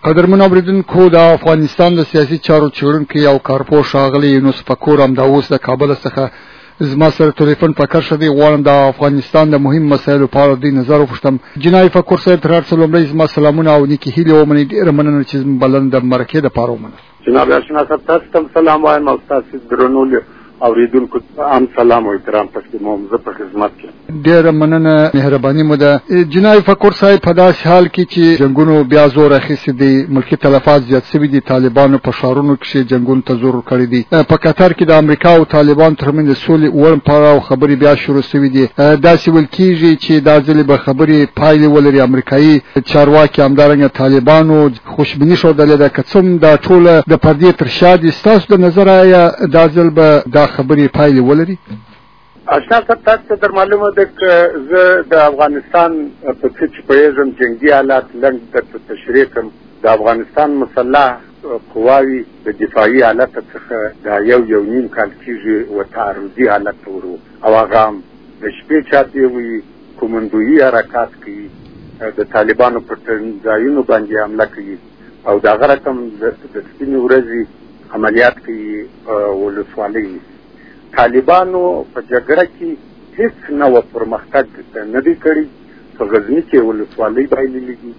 قدرمن اوریدونکو، د افغانستان د سیاسي چارو څېړونکي او کارپوه ښاغلی یونس فقور همدا اوس د کابل څخه زما سره ټلیفون په کار شوی. غواړم د افغانستان د مهم مسایلو په اړه د نظر وپوښتم. جناب فقور صاحب، تر هر څه لومړی زما سلامونه او نیکې هیلې ومنئ. ډېره مننه چې زما بلنه د مرکې دپاره ومنل. جناب اشنا صاحب، تاسو ته سلام وایم او تاسو درنو اوریدونکو هم سلام او احترام تقدیموم. زه په خدمت کې. ډېره مننه، مهرباني مو ده. جناب فقور صاحب، په داسې حال کې چې جنګونو بیا زور اخیستی دی، ملکي تلفات زیات شوي دي، طالبانو په ښارونو کښې جنګونو ته زور کړی دی، په قطر کې د امریکا او طالبانو ترمنځ د سولې وړ پړاو خبرې بیا شروع شوي دي. داسې ویل کېږي چې دا ځلې به خبرې پایلې ولري. امریکایي چارواکي همدارنګه طالبانو خوشبیني ښودلې ده، که څه هم دا ټوله د پردې تر شا دي. ستاسو د نظر آیا دا ځل به دا خبرې پایلې ولري؟ اشنا صاحب، تاسو ته در معلومه ده که زه د افغانستان په څه چې پوهېږم جنګي حالات لنډ درته تشریح کړم. د افغانستان مسلح قواوي د دفاعي حالت څخه دا یو نیم کال کېږي و تعرضي حالت ته ورو، او هغه هم د شپې چاپې وي، کومندویي حرکات کوي، د طالبانو پر ځایونو باندې حمله کوي، او د هغه رقم د سپینې ورځې عملیات کوي په ولسوالیو. طالبانو په جګړه کې هیڅ نوع پرمختګ نه دی کړی. په غزني کې ولسوالۍ بایللې دي،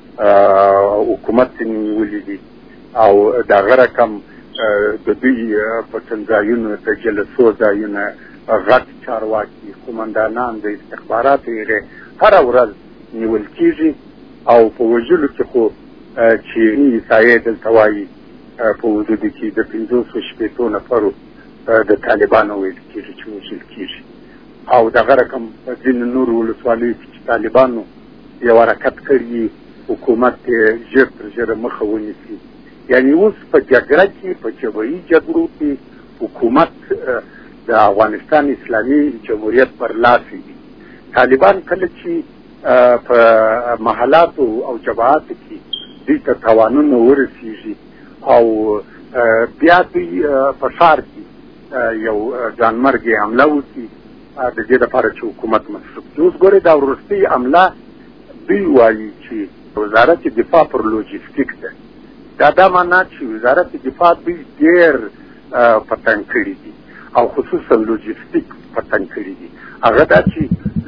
حکومت یې نیولي دي، او د هغه رقم د دوی په ځایونو د جلسو ځایونه غټ چارواکي، قومندانان د استخباراتو یې هره ورځ نیول کېږي، او په وژلو کې خو چیني عیسایي دلته وایي په حدودو کې د 560 نفرو د طالبانو ویل کېږي چې وژل کېږي، او دغه رقم په ځینو نورو ولسوالیو کې چې طالبانو یو حرکت کړي، حکومت ژر تر ژره مخه ونیسي. یعنې اوس په جګړه کې، په جبهي جګړو کې حکومت د افغانستان اسلامي جمهوریت برلاسي دي. طالبان کله چې په محلاتو او جبهاتو کې دوی ته تاوانونه ورسېږي، او بیا دوی په ښار کې یو ځانمرګي حمله وکړي د دې لپاره چې حکومت مصرف کړي. اوس ګورئ، دا وروستۍ حمله دوی وایي چې وزارت دفاع پر لوجستیک ده. دا معنا چې وزارت دفاع دوی ډېر پتنګ کړي دي، او خصوصا لوجستیک پتنګ کړي دي. هغه دا چې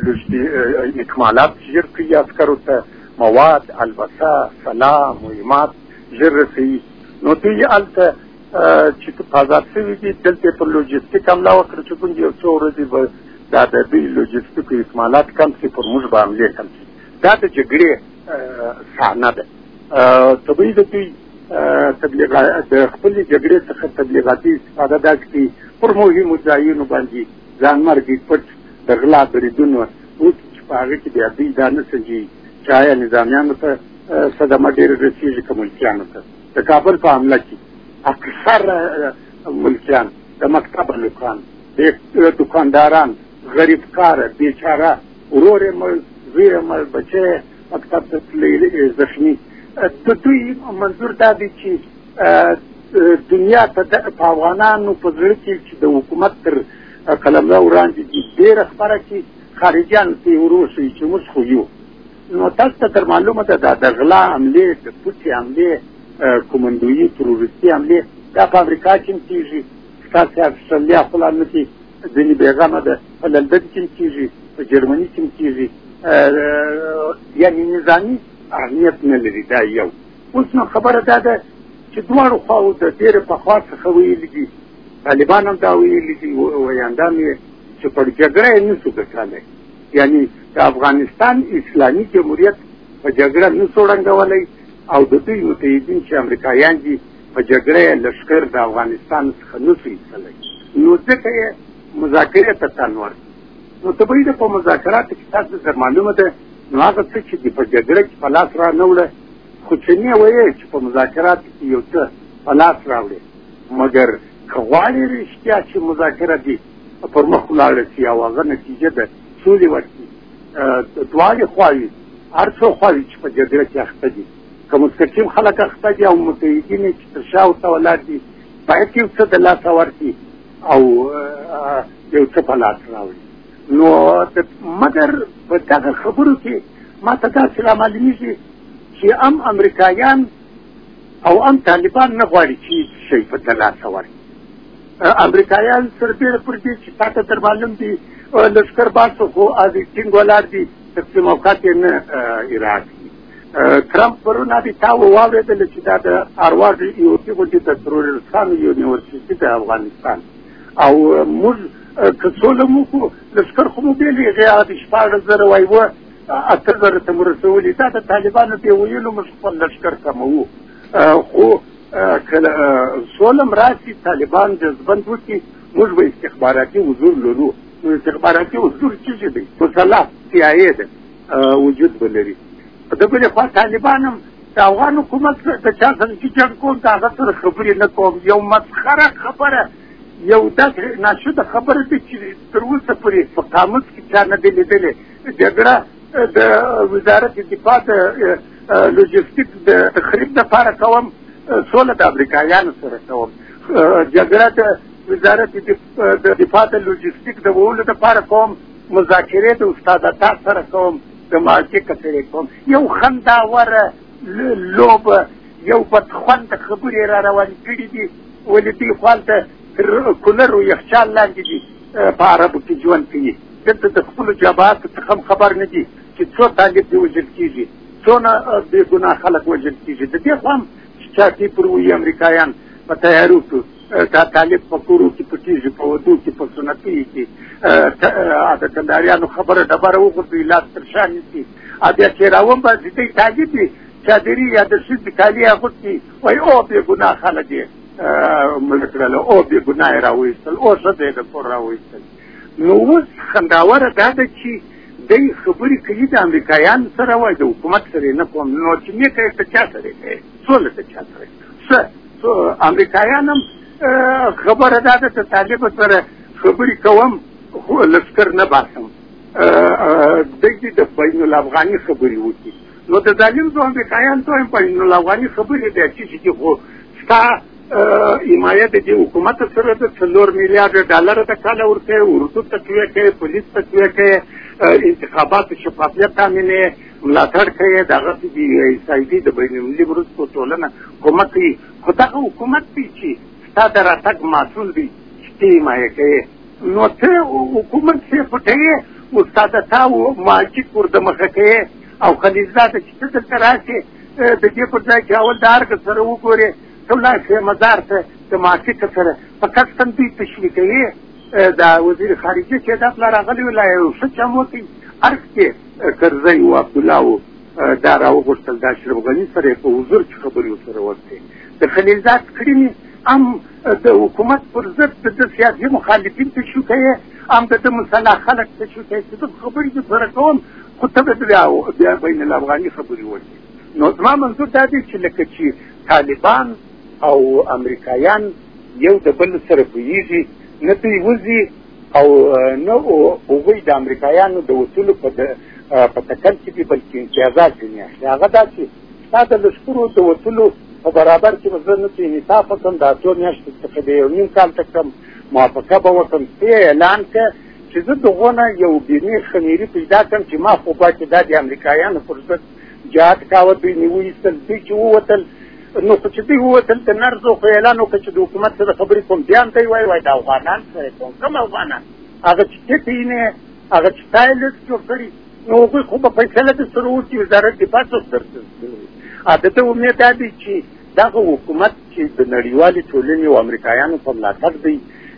اکمالات ژر کوي، عسکرو ته مواد، البسه، سلاح، مهمات ژر رسوي. نو دوی هلته چې آزاد شوي دي، دلته پر لوجستیک حمله وکړه چې کوم یو څو ورځې به دا د دوی لوجستیکو اکمالات کم شي، پر موږ به حملې کم شي. دا د جګړې صحنه ده. طبیعي د دوی د خپلې جګړې څخه تبلیغاتي استفاده دا کوي، پر مهمو ځایونو باندې ځانمرګي پټ د غلا بریدونه وکړي چې په هغه کې بیا دوی دا نه سنجي چې آیا نظامیانو ته صدمه ډېره رسېږي که ملکیانو ته. د کابل په حمله کې اکثر ملکیان، د مکتب هلکان، د دکانداران، غریب کاره، بیچاره، ورور یې مړ، زوی یې مړ، بچی یې مکتب ته تللی زخمي. د دوی منظور دا دی چې دنیا ته په افغانانو په زړه کې چې د حکومت تر قلمرو وړاندې دي ډېره خبره چې خارجیانو ته یې وروښیي چې موږ خو یو. نو تاسو ته در معلومه ده دا د غلا حملې، د پوڅې حملې، کومندویي تروریستي حملې دا په امریکا کې هم کېږي، ستاسې استرالیا خلا نه کې ځینې بېغمه ده، په لندن کې هم کېږي، په جرمني کې هم کېږي. یعنې نظامي اهمیت نه لري. دا یو. اوس نو خبره دا ده چې دواړو خواو د ډېرې پخوا څخه ویلي دي، طالبان هم دا ویلي دي، ویاندان یې چې پر جګړه یې نه شو ګټلی. یعنې د افغانستان اسلامي جمهوریت په جګړه نه شو ړنګولی، او د دوی متحدین چې امریکایان دي په جګړه یې لښکر د افغانستان څخه نه شو ایستلی. نو ځکه یې مذاکرې ته تن ورکړي. نو طبیعي ده په مذاکراتو کې تاسو ته معلومه ده، نو هغه څه چې په جګړه کې په لاس را نه وړه، خو چې نه ویې چې په مذاکراتو کې یو څه په لاس راوړي، مګر که غواړي رښتیا چې مذاکره دي پر مخ ولاړه شي او هغه نتیجه د سولې ورکړي، دواړې خواوې، هر څو خواوې چې په جګړه کې اخته دي، که مستقیم خلک اخته دي او متحدین چې تر شا ورته ولاړ دي، باید یو څه د لاسه ورکړي او یو څه په لاس راوړي. نو مګر په دغه خبرو کې ما ته داسې رامعلومېږي چې هم امریکایان او هم طالبان نه غواړي چې شي په ترلاسه ورکړي. امریکایان سربیره پر دې چې تاته در معلوم دي لښکر باسو خو ټینګ ولاړ دي تقسیم اوقات یې نه اراده کړي. ټرمپ پرون دې تا واورېدل چې دا د هاروارډ یونیورسټي غوندې د ترورستانو یونیورسټي د افغانستان او موږ که سوله مو کو لښکر خو مو بیلې هغه د 14,000 وایي 8,000 ته مو رسولي. دا د طالبانو دې ویلو موږ خپل لښکر کموو خو کله سوله راشي طالبان جذبند وکړي موږ به استخباراتي حضور لرو. نو استخباراتي حضور څه دی؟ مسلح CIA ده وجود ولري. د بلې خوا طالبان هم د افغان حکومت د چا سره چې جنګ کوم د هغه سره خبرې نه کوم. یو مسخره خبره یو داسې ناشده خبره ده چې تر اوسه پورې په قاموس کې چا نه دی لیدلې. جګړه د وزارت دفاع د لوجستیک د تخریب لپاره کوم، سوله د امریکایانو سره کوم. جګړه د وزارت د دفاع د لوجستیک د وولو لپاره کوم، مذاکرې د استاد عطا سره کوم، د معاهدې کتلې کوم. یو خنداوره لوبه یو بدخونده خبرې را روانې کړي دي. ولې دوی خواته تر کولر و یخچال لاندې دي په عربو کې ژوند کوي. دلته د خپلو جبهاتو څخه هم خبر نه دي چې څو طالب دې وژل کېږي، څونه بې ګناه خلک وژل کېږي. د دې خوا هم چې چاټي پر وایي امریکایان په تیارو کې دا طالب په کورو کې پټېږي، په ودو کې په سنتي کې د کندهاریانو خبره ډبره وغورځوي لاس تر شا نیسي. بیا چې راوباسي دی طالب وي چادري یا د ښځې کالي اغوستي وایي او بې ګناه خلک یې مړه کړل او بې ګناه یې راویستل او ښځه یې د کور راویستل. نو اوس خنداوره دا ده چې دی خبرې کوي د امریکایانو سره وایي د حکومت سره یې نه کوم. نو چې نیکه یې ته چا سره کوي؟ سوله ته چا سره کوي؟ امریکایان هم خبره دا ده چې طالب سره خبرې کوم خو لښکر نه باسم. دی د بین الافغاني خبرې وکړي. نو د ظالم زو امریکایان ته هم بین الافغاني خبرې دی چې خو ستا حمایه د دې حکومت سره د 4 میلیارډ ډالر د کاله ورکوي، اردو تقویه کوي، پولیس تقویه کوي، انتخابات شفافیت تامینوي، ملاتړ کوي، دغه د عیسایدي د بین المللي مرستو ټولنه کومک کوي. خو دغه حکومت دی چې ستا د راتګ مسؤل دی چې ته حمایه کوي. نو ته حکومت څه پټوي او ستا د تا ماجیک ورده کوي او خلیزاته چې ته دلته راشې د دې پر ځای کې اول د هر سره وګورې ته ولاړ مزار ته د ماسک سره فقط دوی تشریح کوي. دا وزیر خارجه چې دا پلا راغلی ولا یو څه چموتي ارګ کې کرزی او عبدالله او دا راوغوښتل د اشرف غني سره په حضور کې خبرې سره وکړي. د خلیلزاد کړنې هم د حکومت پر ضد د سیاسي مخالفین تشریح کوي، هم د مسلح خلک تشریح کوي چې د خبرې د سره کوم خو ته بیا بین الافغاني خبرې وکړي. نو زما منظور دا دی چې لکه چې طالبان او امریکایان یو د بل سره پوهېږي، نه دوی وځي او نه هغوی د امریکایانو د وصولو په تکل کې دي بلکې امتیازات ځینې اخلي. هغه دا چې ستا د لښکرو د وصولو په برابر کې به زه نه چې انصاف وکړم د 8 میاشتو څخه د 1.5 کال ته کړم موافقه به وکړم. ته اعلان کړه چې زه دغو نه یو بیني خمیري پیدا کړم چې ما خو باید دا د امریکایانو پر ضد جهاد کاوه. دوی مې وایستل، دوی چې ووتل نو خو چې دوی ووتل د نرزو خو اعلان وکړه چې د حکومت سره خبرې کوم. بیا هم دوی وایي د افغانان سره کوم. کوم افغانان؟ هغه چې ته یې هغه چې تا یې لیست جوړ کړي نو هغوی خو به فیصله در سره وکړي. وزارت دفاع څوک درته د ده امید دا دی چې دغه حکومت چې د نړیوالې ټولنې او امریکایانو په ملاتړ دی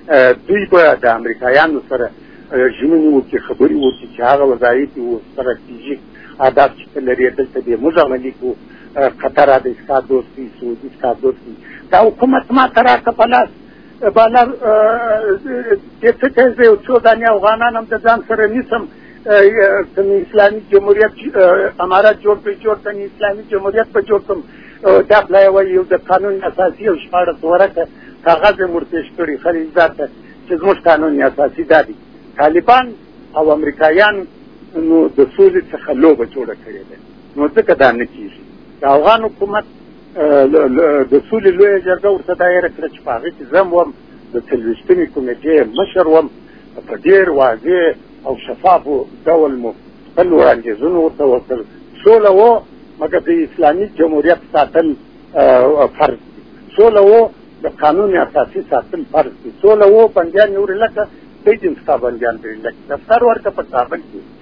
دوی به د امریکایانو سره ژمنې وکړي، خبرې وکړي چې هغه وظایف او ستراتیژیک اهداف چې ته لرې دلته دې موږ عملي کړو. قطر د اسکا دوست دی، سعودي اسکا دوست دی. دا حکومت ما ته راکړه په لاس بالا چې څه کوي زه یو څو دانې افغانان هم د ځان سره نیسم. اسلامي جمهوریت امارات جوړ کړي، جوړ کړي اسلامي جمهوریت به جوړ کړم. دا پلای وایي یو د قانون اساسي او 14 ورقه کاغذ یې مرتش کړي خلیلزاد ته چې زموږ قانون اساسي دا دی. طالبان او امریکایان نو د سولې څخه لوبه جوړه کړې ده. نو ځکه دا نه کېږي. د افغان حکومت د سولې لویه جرګه ورته دایره کړه چې په هغې کې زه هم وم، د 23مې کمیټې مشر وم. په ډېر واضح او شفافو ډول مو خپل وړاندیزونه ورته وکړل. سوله و مګر د اسلامي جمهوریت ساتل فرض دي، سوله و د قانون اساسي ساتل فرض دي، سوله و بندیان نورې لکه سید ستا بندیان درې لکه دفتر ورکه په کابل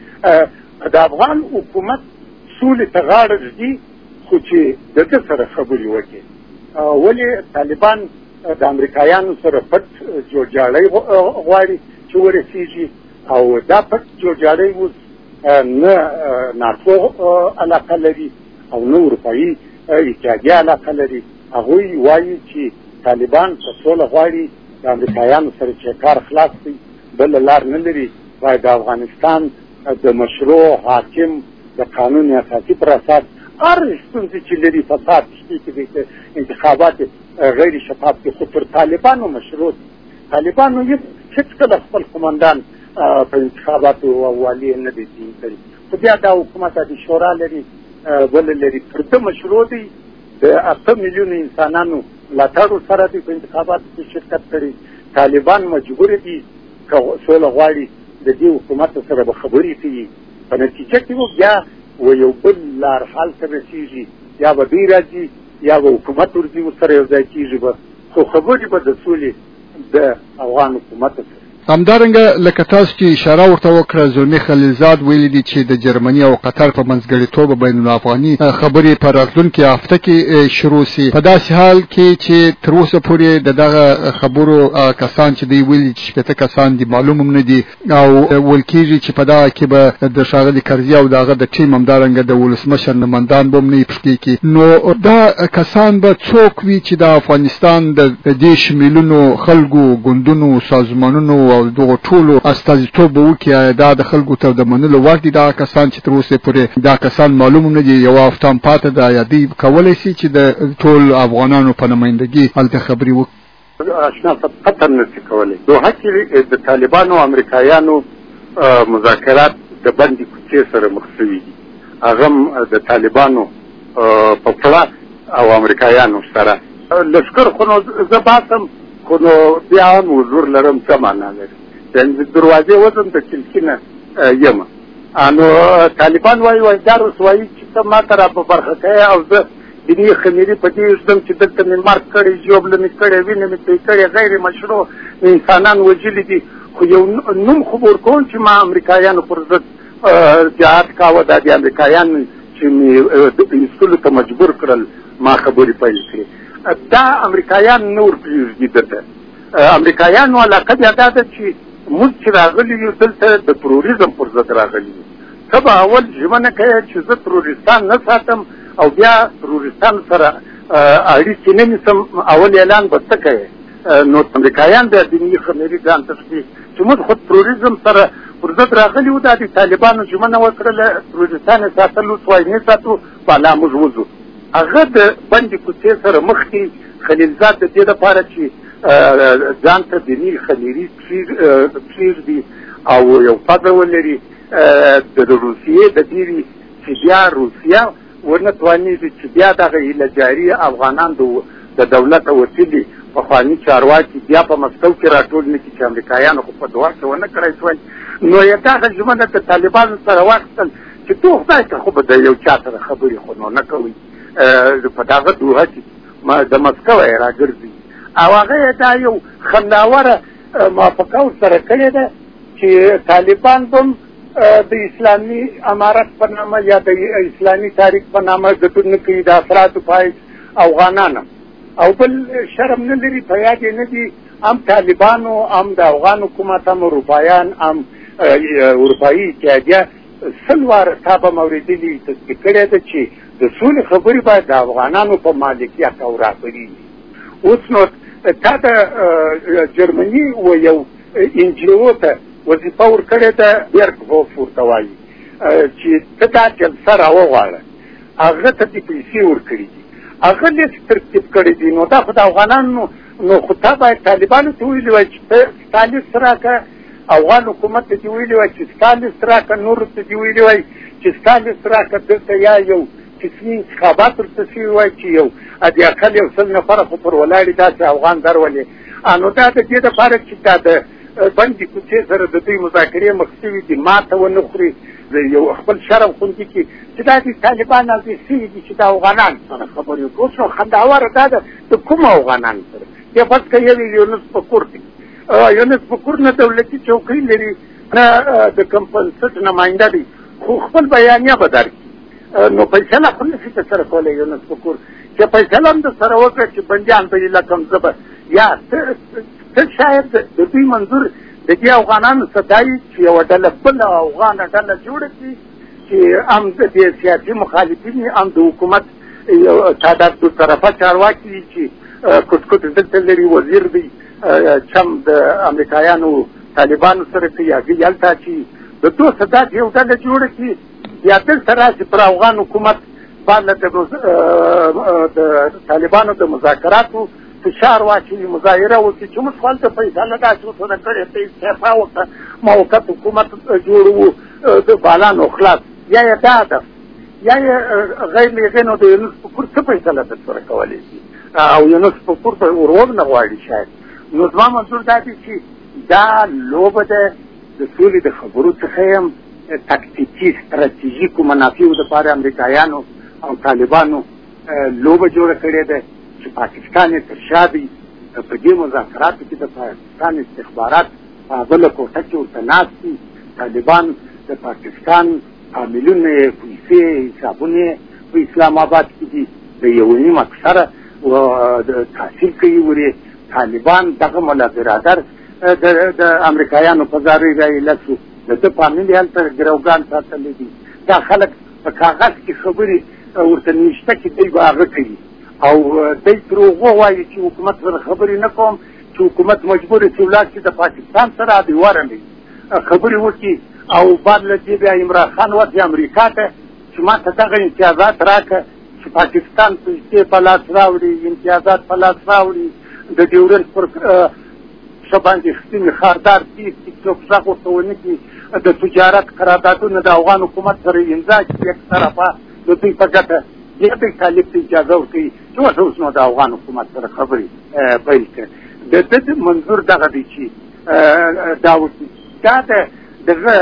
کې د افغان حکومت سولې ته غاړه ږدي، خو چې د ده سره خبرې وکړي. ولې طالبان د امریکایانو سره پټ جوړجاړی غواړي چې ورسېږي، او دا پټ جوړجاړی اوس نه ناټو علاقه لري او نه اروپایي اتحادیه علاقه لري. هغوی وایي چې طالبان په سوله غواړي، د امریکایانو سره چې کار خلاص کړي، بله لار نه لري. باید د افغانستان د مشروع حاکم د قانون اساسي پر اساس هر ستونزې چې لري، فساد شته کې انتخابات غیر شفاف دي، خو پر طالبانو مشروع دي. طالبانو هېڅکله خپل قمندان په انتخاباتو والي نه دي تعیین کړي، خو بیا دا حکومت د شورا لري، بله لري، پر ده مشروع دی. د 8 میلیونو انسانانو ملاتړو سره دي په انتخاباتو کې شرکت کړي. طالبان مجبور دي که سوله غواړي د دې حکومت سره به خبرې کوي، په نتیجه کې بیا یو بل لار حل ته رسېږي، یا به دوی راځي یا به حکومت ورځي ورسره یو ځای کېږي به، خو خبرې به د سولې د افغان حکومت سره. همدارنګه لکه تاسو چې اشاره ورته وکړه، زلمي خلیلزاد ویلي دي چې د جرمني او قطر په منځګړیتوب بین الافغاني خبرې په راتلونکي هفته کې شروع سي. په داسې حال کې چې تر اوسه پورې د دغه خبرو کسان چې دی ویلي چې 15 کسان دي معلوم هم نه دي، او ویل کېږي چې په دغه کې به د ښاغلي کرزي او دغه د ټیم همدارنګه د ولسمشر نمایندان به هم نه پښتې کې. نو دا کسان به څوک وي چې د افغانستان د دې شمیلونو خلکو، ګوندونو، سازمانونو او دغه ټولو استازیتوب وکړي؟ دا د خلکو ته د منلو وړ دي دا کسان چې تر اوسه پورې دا کسان معلوم نه دي، یو هفته هم پاته ده، یا دوی کولی شي چې د ټول افغانانو په نمایندګي هلته خبرې وکړي؟ اشنا قطر نشي کولی. دوحه کې د طالبانو او امریکایانو مذاکرات د بندي کوڅې سره مخ شوي دي، هغه د طالبانو په پړه او امریکایانو سره لشکر. خو نو زه باسم، خو نو بیا هم حضور لرم څه معنا لري، د دروازې وزم د چلکي نه یم. نو طالبان وایي دا رسوایي چې ته ما ته را په برخه کوې، او زه دیني خمیري په دې ږدم چې دلته مې مرګ کړی، ژوبله مې کړې، وینه مې توی کړې، غیر مشروع انسانان وژلي دي. خو یو نوم خو ورکوم چې ما امریکایانو پر ضد جهاد کاوه، دا د امریکایانو چې مې ایستلو ته مجبور کړل ما خبرې پیل کړې. دا امریکایان نور پرېږدي دته. امریکایانو علاقه بیا دا ده چې موږ چې راغلي یو دلته د تروریزم پر ضد راغلي یو. ته به اول ژمنه کوې چې زه تروریستان نه ساتم، او بیا تروریستان سره اړیکې نه نیسم، اول اعلان به څه کوې؟ نو امریکایان بیا دیني خمیري ځان ته ږدي چې موږ خو تروریزم سره پر ضد راغلي وو، دا د طالبانو ژمنه وکړله تروریستان یې ساتل، اوس وایي نه ساتو، بالا موږ وځو. هغه د بندي کوڅې سره مخ کې خلیلزاد د دې لپاره چې ځان ته دیني خمیري پرېږدي او یو پزه ولري د روسیې د ډېرې چې بیا روسیه ونه توانېږي چې بیا دغه هیله جاري افغانان د دولته وتلي پخواني چارواکي بیا په مسکو کې راټول نه کړي، چې امریکایانو خو په دعا کې ونه کړی شول. نو یې دغه ژمنه د طالبانو سره واخیستل چې تو خدای ته خو به د یو چا سره خبرې خو نو نه کوئ، په دغه دوحه کې د مسکو یې راګرځي. او هغه یې دا یو خنداوره موافقه ورسره کړې ده چې طالبان به د اسلامي امارت په نامه یا د اسلامي تاریخ په نامه ګټون کوي د افرادو په افغانانو، او بل شرم نه لري، په یاد یې نه دي هم طالبانو هم د افغان حکومت هم اروپایان هم اروپایي اتحادیه 100 واره تا به مې اورېدلي تصدیق کړې ده چې د سولې خبرې باید د افغانانو په مالکیت او راغلي. اوس نو تا د جرمني و یو انجیو ته وظیفه ورکړې ده، بیرکهوف ورته وایي چې ته دا جلسه راوغواړه، هغه ته دې پیسې ورکړي دي، هغه لیست ترتیب کړی دي. نو دا خو د افغانانو، نو خو تا باید طالبانو ته ویلي وای چې ستا لیست راکړه، افغان حکومت ته دې ویلي وای چې ستا لیست راکړه، نورو ته دې ویلي وای چې ستا لیست راکړه. دلته یا یو قسمي انتخابات ورته شوي وای چې یو ادي اقل یو 100 نفره خو پر ولاړې داسې افغان درولې. نو دا د دې دپاره چې دا د بندي کوڅې سره د دوی مذاکرې مخ شوي دي، ماته ونه خوري، یو خپل شرم خوندي کې چې دا د طالبان او د سي دي چې د افغانان سره خبرې وکړو نو خنداوره دا ده د کوم افغانان سره یا فرض کړئ یونس پکور دی یونس پکور نه دولتي چوکۍ لري نه د کوم بنسټ نماینده دی خو خپل بیانیه به درکړي نو فیصله خو نشي سره کولی یونس پکور چې فیصله هم د سره وکړه چې بندیان به یې لکم زه به یا ته شاید د دوی منظور د دې افغانانو څه دایي چې یوه ډله بله افغانه ډله جوړه کړي چې هم د دې سیاسي مخالفین هم د حکومت تعداد دو طرفه چارواکي دي چې کټ دلته لري وزیر دی چم د امریکایانو طالبانو سره کوي هغې هلته چې د دو صدات یو ډله جوړه کړي یا دلته راشي پر افغان حکومت باندې د طالبانو د مذاکراتو فشار واچوي مظاهره وکړي چې موږ خو هلته فیصله داسې وسونه کړې ته استعفا وکړه موقت حکومت جوړوو د بالانو خلاص یا یې دا هدف یا یې غیر هغې نو د یونس پکور څه فیصله درسره کولی شي او یونس پکور به ور نه غواړي شاید نو زما منظور دا دی چې دا لوبه ده د سولې د خبرو څخه یم تکتیکي ستراتیژیکو منافعو دپاره امریکایانو او طالبانو لوبه جوړه کړې ده چې پاکستان یې تر شا دی په دې مذاکراتو کې د پاکستان استخبارات په بله کوټه کې ورته ناست دي طالبان د پاکستان عاملونه یې پیسې حسابونه په اسلام آباد کې دي د یو نیم اکثره تحصیل کوي ورې طالبان دغه ملا برادر د امریکایانو په زارۍ رایله شو د ده فامیل یې هلته ګروګان ساتلی دي دا خلک په کاغذ کې خبرې ورته نشته چې دوی به هغه کوي او دوی دروغ ووایي چې حکومت سره خبرې نه کوم چې حکومت مجبور چې ولاړ شي د پاکستان سره ابیواره نه خبرې وکړي او بعد له دې بیا عمران خان ورځي امریکا ته چې ما ته دغه امتیازات راکړه چې پاکستان پیسې په لاس راوړي امتیازات په لاس راوړي د ډیورنډ پر ښه باندې ښتې خاردار تیز چې څوک غږ ورته ونه کړي د تجارت قراردادونه د افغان حکومت سره امضا کړي یک طرفه د دوی په ګټه دې دوی طالب ته اجازه ورکوي چې اوس نو د افغان حکومت سره خبرې پیل کړي د ده منظور دغه دی چې دا وکړي دا دغه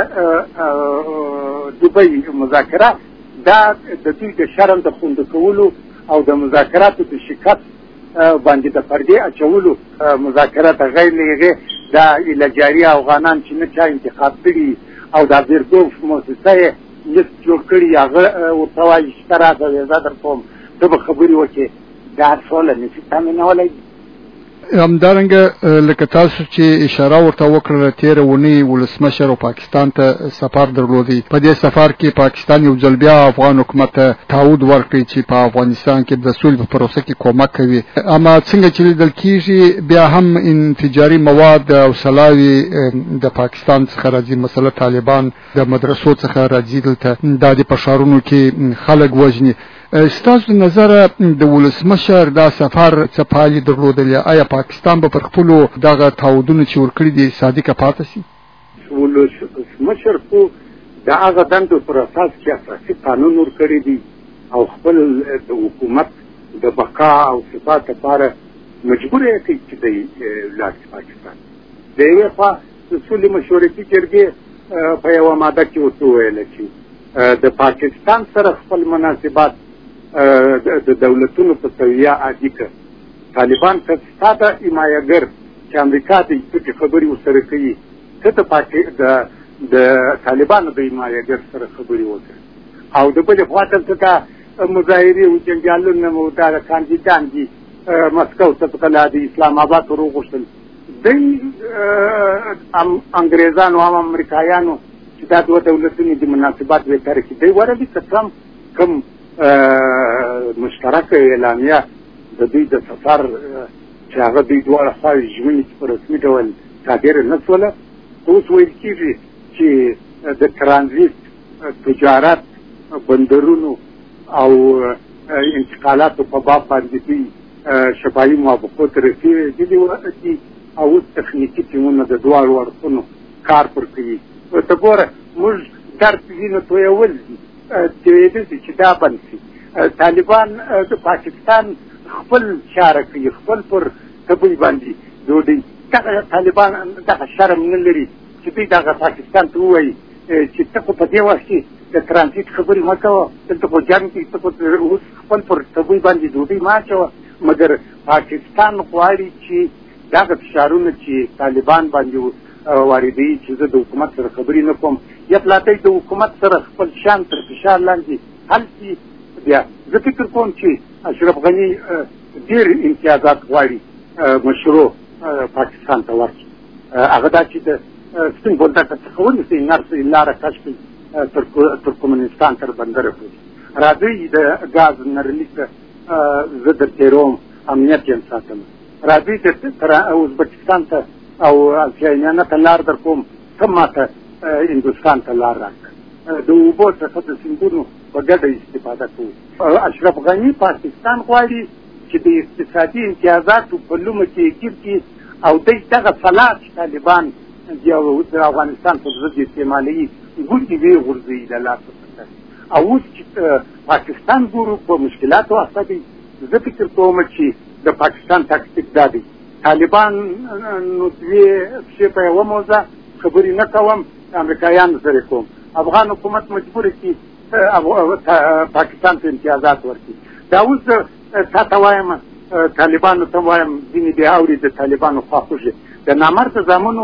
دوبۍ مذاکره دا د دوی د شرم د خوندي کولو او د مذاکراتو د شکست باندې د پردې اچولو مذاکرات غیر له هغې دا ایله افغانان چې نه چا انتخاب کړي او دا بیرګوف مؤسسه یې لیست جوړ کړي هغه ورته وایي شته راته ویزه در کوم ته به خبرې وکړې دا ټوله نشي تامینولی همدارنګه لکه تاسو چې اشاره ورته وکړه تېره اونۍ ولسمشر او پاکستان ته سفر درلودی په دې سفر کې پاکستان یو ځل بیا افغان حکومت ته تعهد ورکړي چې په افغانستان کې د سولې په پروسه کې کومک کوي اما څنګه چې لیدل کېږي بیا هم انفجاري مواد او سلاوي د پاکستان څخه راځي مسله طالبان د مدرسو څخه راځي دلته دا د په ښارونو کې خلک وژني ستاسو نظر د ولسمشر دا سفر څه پایلې درلودلې آیا پاکستان به پر خپلو دغه تعهدونو چې ورکړي دي صادقه پاتې شي ولسمشر خو د هغه دندو پر اساس چې اساسي قانون ورکړی دی او خپل د حکومت د بقا او ثبات لپاره مجبور یې کوي چې دی لاړ شي پاکستان د یوې خوا د سولې مشورتي جرګې په یوه ماده کې ورته وویله چې د پاکستان سره خپل مناسبات د دولتونو په سویه عادي کړه طالبان ته ستا د حمایهګر چې امریکا د پټې خبرې ورسره کوي ته د طالبانو د حمایهګر سره خبرې وکړه او د بلې خوا ته دا مظاهرې او جنګیالونه مو دا کاندیدان دي مسکو ته په د اسلام آباد ور وغوښتل دوی انګریزانو هم امریکایانو چې دا دوه دولتونه د مناسبات بهتره کړي دوی ورغلي که کم مشترک اعلامیه د دوی د سفر چې هغه دوی دواړه خواوې ژمنې چې په رسمي ډول صادره نه شوله اوس ویل کېږي چې د ترانزیت تجارت بندرونو او انتقالاتو په باب باندې دوی شفاهي موافقو ته رسېدلي دي او اوس تخنیکي ټیمونه د دواړو اړخونو کار پر کوي ته ګوره موږ درد وینو تویول دي چې دا بند شي طالبان د پاکستان خپل چاره کوي خپل پر تبوی باندې ډوډۍ دغه طالبان دغه شرم نه لري چې دوی دغه پاکستان ته ووایي چې ته په دې وخت کې د ترانزیت خبرې مه کوه، دلته خو جنګ کې ته اوس خپل پر تبوی باندې ډوډۍ مه اچوه. مګر پاکستان غواړي چې دغه فشارونه چې طالبان باندې واردوي چې زه د حکومت سره خبرې نه کوم یا پلاتی د حکومت سره خپل شان تر فشار لاندې حل کړي. بیا زه فکر کوم چې اشرف غني ډېر امتیازات غواړي مشروع پاکستان ته ورکړي. هغه دا چې د سپین بولدکه څخه ونیسي نرسي لاره کش کړي ترکمنستان تر بندره پورې. راځئ د ګاز نرلیک زه در تېروم، امنیت یې ساتم. راځئ تر ازبکستان ته او اسیایانه ته لار در کوم، ته ماته هندوستان ته لار راکړه. د اوبو څخه د سیندونو په ګډه استفاده کوو. اشرف غني پاکستان غواړي چې د اقتصادي امتیازاتو په لومه کې ګیر کړي او دغه صلاح چې طالبان د افغانستان په ضد استعمالوي ګوتې ویې غورځوي له لاسه څخه. او اوس چې پاکستان ګورو په مشکلاتو اخته دی، زه فکر کوم چې د پاکستان تاکتیک دا دی طالبان نو دوې پښې په یوه موزه خبرې نه کوم، امریکایانو سره کوم. افغان حکومت مجبور کړي پاکستان ته امتیازات ورکړي. دا اوس تا ته وایم، طالبانو ته وایم، ځینې بیا اوري د طالبانو خواخوږي د نامرده زامنو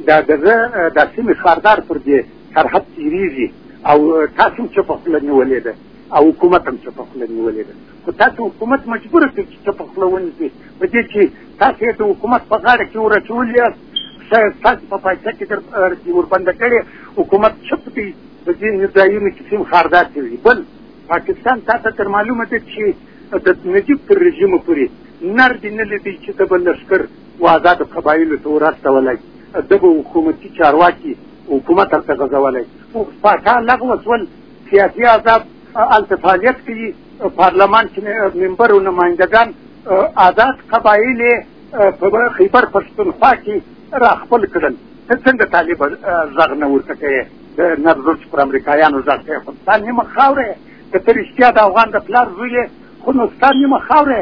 د سیمې خاردار پر دې سرحد تېرېږي او تاسو هم چپه خوله نیولې ده او حکومت هم چپه خوله نیولې ده. خو تاسو حکومت مجبوره کړئ چې چپه خوله ونیسي په دې چې تاسو یې د حکومت په غاړه کې ورچولي یاست، تاسو په پایڅه کې وربنده کړې، حکومت چپ دی په ځینې ځایونو کې سیم خاردار تېرېږي. بل پاکستان تا ته تر معلومه ده چې د نجیب تر رژیمه پورې نر دې نه لیدی چې د به لښکر و آزادو قبایلو ته ورستولی، ده به حکومتي چارواکي حکومت هلته غځولی. پاچا لغوه شول، سیاسي آزاد هلته فعالیت کوي، پارلمان کې ممبر و نمایندګان آزاد قبایل یې په خیبر پښتونخوا کې را خپل کړل. ته څنګه طالب غږ نه ورته کوې؟ د نرزوچ پر امریکایانو غږ کوې. خو ستا نیمه خاوره یې که ته رښتیا د افغان د پلار زوی یې، خو نو ستا نیمه خاوره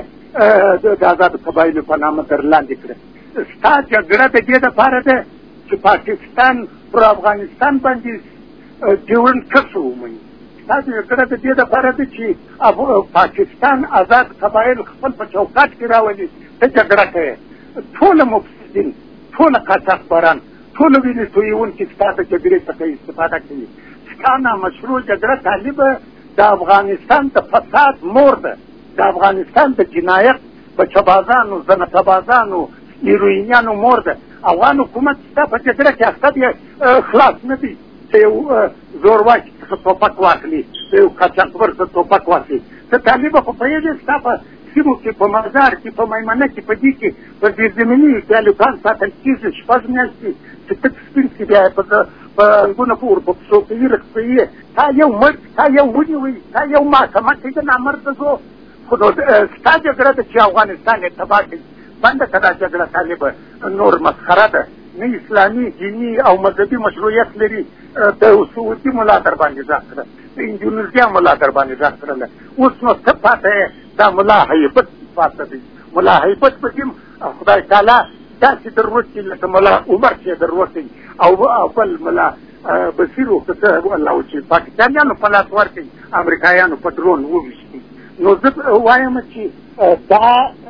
د آزادو قبایلو په نامه در لاندې کړه. ستا جګړه د دې دپاره ده چې پاکستان پر افغانستان باندې ډیورنډ کرښه ومني. ستا جګړه د دې دپاره ده چې پاکستان آزاد قبایل خپل په چوکاټ کې راولي. ته جګړه کوې. ټوله مفسدین، ټوله قاچاقبران، ټوله وینې تویونکي ستا د جګړې څخه استفاده کوي. ستا نامشروع جګړه طالبه د افغانستان د فساد مور ده، د افغانستان د جنایت بچه‌بازانو، زنکه‌بازانو، هیروینیانو مور ده. افغان حکومت ستا په جګړه کې اخته دی، خلاص نه دی. ته یو زورواکي څخه توپک واخلي، ته یو قاچاقبر څخه توپک واخلي. ته طالبه خو پوهېږې ستا په سیمو کې، په مزار کې، په میمنه کې، په دې کې په زیرزمیني کې هلکان ساتل کېږي 6 میاشتې چې تک سپین شي، بیا یې په رنګونه په ورپسو کوي، رخصوي یې. تا یو مرد، تا یو ونیوئ، تا یو محکمه کوي د نامرده زو. خو نو ستا جګړه ده چې افغانستان یې تباه کړي. بنده که دا جګړه طالبه نور مسخره ده، نه اسلامي، دیني او مذهبي مشروعیت لري. د سعودي ملا در باندې غږ کړه، د اندونیزیا ملا در باندې غږ کړله. اوس نو ته پاته یې دا ملا هیبت پاته دی. ملا هیبت به دې خدای تعالی داسې در وکړي لکه ملا عمر چې در وکړي او بل ملا بصیر وکړه الله چې پاکستانیانو په لاس ورکړي، امریکایانو په ډرون وویشتي. نو زه وایم چې دا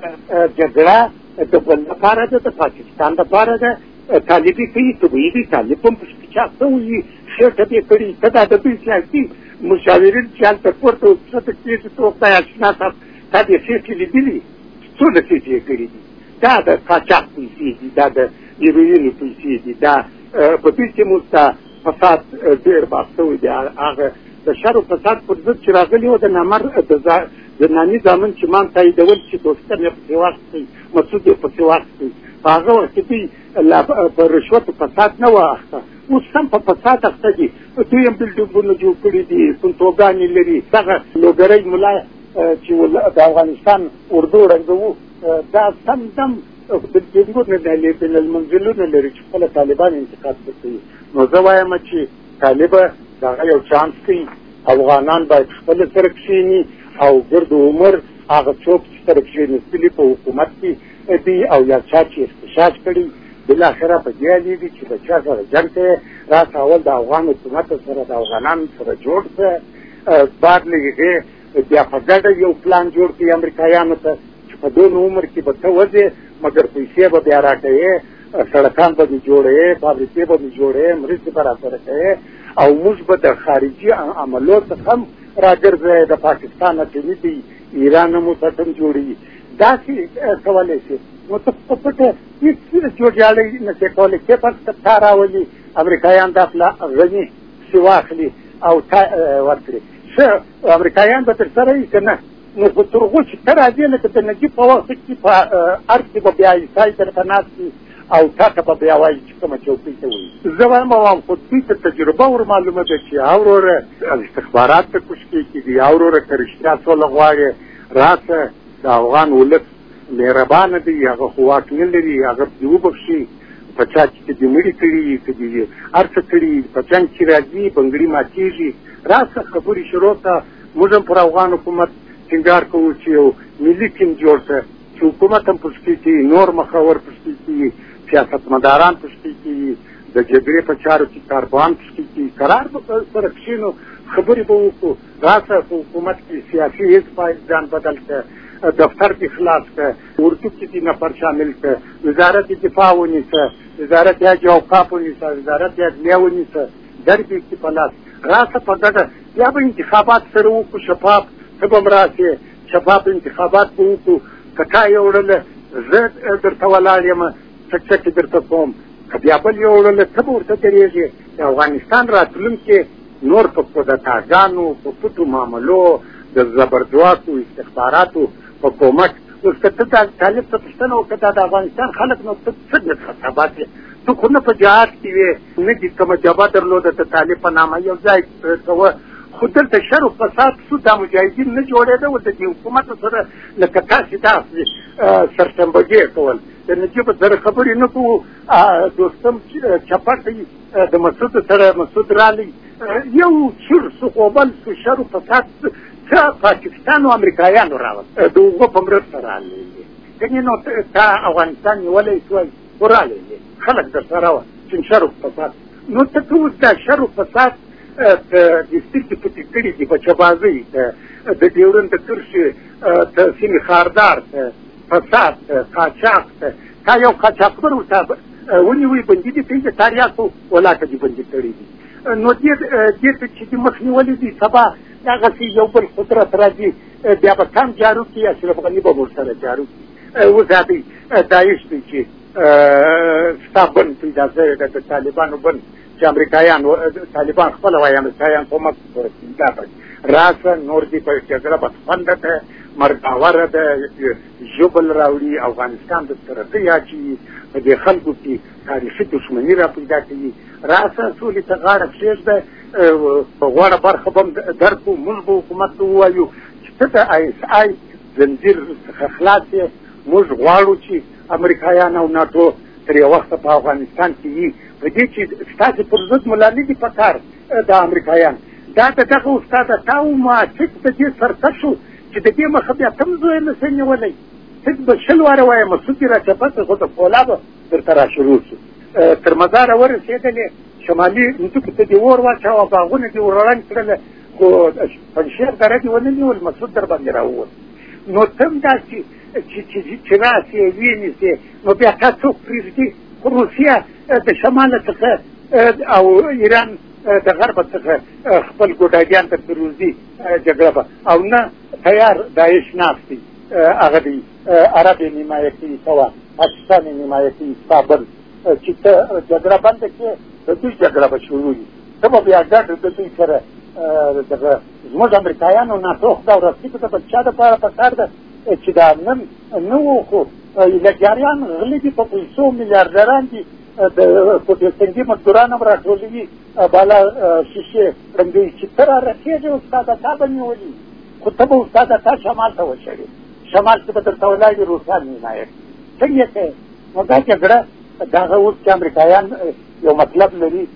جګړه د بل لپاره ده، د پاکستان لپاره ده. طالبي کوي، ته پوهېږي طالب هم پکې چا څه وایي، خېټه دې کړي. ته دا د دوی سیاسي مشاورین چې هلته پورته ورته کېږي، ته ورته اشنا صاحب تا دې خېټې لیدلي؟ څونه خېټې یې کړي دي؟ دا د قاچاق پیسې دي، دا د هیروینو پیسې دي، دا په دې کې موږ ته فساد ډېر باب شوی دی. هغه د شر او فساد پر ضد چې راغلي وو، د زناني زامن چې مان تاییدول چې دوستم یې پسې واخیستئ، مسعود یې پسې واخیستئ. په هغه وخت کې دوی په رشوت فساد نه وه اخته. اوس هم په فساد اخته دي. دوی هم بلډینګونه جوړ کړي دي، سنتوګانې لري. دغه لوګری ملا چې د افغانستان اردو ړنګوو، دا سم دم بلډینګونه لري، بینالمنزلونه لري چې خپله طالبان انتقاد کوي. نو زه وایم چې طالبه دغه یو چانس کوي. افغانان باید خپله سره کښېني او ګرد عمر هغه څوک چې سره کښېنستلي په حکومت کې دي او یا چا چې اختشاش کړي بالاخره په دې لیدي چې د چا سره جنګ ته راځه اول د افغان حکومت سره د افغانانو سره جوړ شه بعد لږه بیا په ګډه یو پلان جوړ کړي امریکایانو ته چې په دون عمر کې به ته وځې مګر پیسې به بیا راکوې سړکان به دې جوړې فابریکې به دې جوړې مرستې به راسره کوې او موږ به د خارجي عملو څخه هم راګرځې د پاکستان اټومي دي ایران هم ورته جوړوي داسې کولی شي نو ته په پټه هېڅ جوړجاړی نه شې کولی چې پر تا راولي امریکایان دا غني چې واخلي او تا ورکړي ښه امریکایان به تر سره وي که نه نو په ترغو چې ته راځې لکه د نجیب په وخت کې په ارض کې به بیا عیسای درته ناست وي او تا ته به بیا وایي چې کومه چوکۍ ته وایي زه وایم او خو دوی ته تجربه ور معلومه ده چې اوروره استخبارات ته کوشکې کېږي اوروره که رښتیا سوله غواړې راسه د افغان ولس مهربانه دی هغه خو واک نه لري هغه دې وبخښي په چا چې دې مړي کړي که دې هر څه کړي په جنګ چې راځي بنګړي ماتېږي راسه خبرې شروع ته موږ هم پر افغان حکومت ټینګار کوو چې یو ملي ټیم جوړ کړه چې حکومت هم پشتي کړي نور مخور پشتي کړي سیاستمداران پشتي کړي د جګړې په چارو کې کارپوهان پشتي کړي قرار به سره کښېنو خبرې به وکړو راسه په حکومت کې سیاسي هېڅ باید ځان بدل کړه دفتر کې خلاص کړه اردو کې دې نفر شامل کړه وزارت دفاع ونیسه وزارت حج اوقاف ونیسه وزارت عدلیه ونیسه دربې کې په لاس راسه په ګډه یا به انتخابات سره وکړو شفاف ته به هم راسې شفاف انتخابات به وکړو که تا یې وړله زه درته ولاړ یم چکچکې درته کوم که بیا بل یې وړله ته به ورته درېږې د افغانستان راتلونکې نور په کودتاګانو په پټو معاملو د زبرځواکو استخباراتو په کومک اوس که ته طالب ته پوښتنه وکړه دا د افغانستان خلک نو ته څنګه خطابات یې ته خو نه په جهاد کې وې نه دې کومه جبهه درلوده ته طالب په نامه یو ځای کوه خو دلته شر و فساد سو دا مجاهدین نه جوړېدل د دې حکومت سره لکه تاسې داسې سرټمبګي کول د نجیب سره خبرې نه کوو دوستم چپټی د مسعود سره مسعود رالی یو چور سو خو بل سو شر و فساد څه پاکستان او امریکایانو راول د اوبو په مرسته رالی کنې نو تا افغانستان نیولی شوی خو رالی خلک در سره وه چې شر و فساد نو ته ته اوس دا شر و فساد د سترګې پټې کړي دي بچهبازۍ ته د ډیورنډ د کرښې ته سیمې خاردار ته فساد ته قاچاق ته تا یو قاچاقبر ورته ونیوی بندي دي ته یې د تاریاکو ولاکه دي بندي کړي دي نو دې ته چې دې مخ نیولي دي سبا دغسې یو بل قدرت راځي بیا به کم جارو کړي اشرف غني به ورسره جارو کړي اوس هغوی داعش دی چې ستا بند پیدا شوی ده د طالبانو بند چې امریکایان طالبان خپله وایي امریکایان کومک دا راسه نور دې په جګړه بدخونده ده مرګاوره ده ژوبل راوړي افغانستان د ترقۍ اچوي په دې خلکو کې تاریخي دښمني را پیدا کوي راسه سولې ته غاړه کښېږده غوړه برخه به هم درکړو موږ به حکومت ته ووایو چې ته د آی اس آی زنځیر څخه خلاص یې موږ غواړو چې امریکایان او ناټو تر یو وخته په افغانستان کې وي په دې چې ستاسې پر ضد ملالي دي په کار د امریکایان دا د دغه استاده تا وما ټیک د دې سرکش شو چې د دې مخه بیا کم زوی نه شي نیولی ټیک به شل واره وایه مسعود یې راچپه خو د فولادو درته را شروع شو تر مزاره ورسېدلې شمالي ځمکو ته دې اور واچوه باغونه دې ور ړنګ کړله خو پنجشیر دره دې ونه نیول مسعود در باندې راووت نو ته هم داسې چې راسې ویې نیسې نو بیا تا څوک پرېږدي خو روسیه د شماله څخه او ایران د غربه څخه خپل ګوډاګیان ته پروزي جګړه به او نه تیار داعش ناست دي هغه دی عرب یې نیمایه کوي سوا پاکستان یې نیمایه کوي ستا بل چې ته جګړه بنده کړې د دوی جګړه به شروع وي ته به بیا ګډ د دوی سره دغه زموږ امریکایانو ناټو خدا ورسي که د بل چا دپاره پکار ده چې دا نن نه وو خو لګیاریان غلي دي په پیسو میلیاردران دي د کوټېسنګي مزدوران هم راټولوي بالا شیشې ړنګوي چې ته را رسېږې استاده تا به نیولي خو ته به استاده تا شمال ته وشړې شمال کې به درته ولاړې روسان نیمایه څنګه کوې نو دا جګړه دغه اوس چې امریکایان یو مطلب لري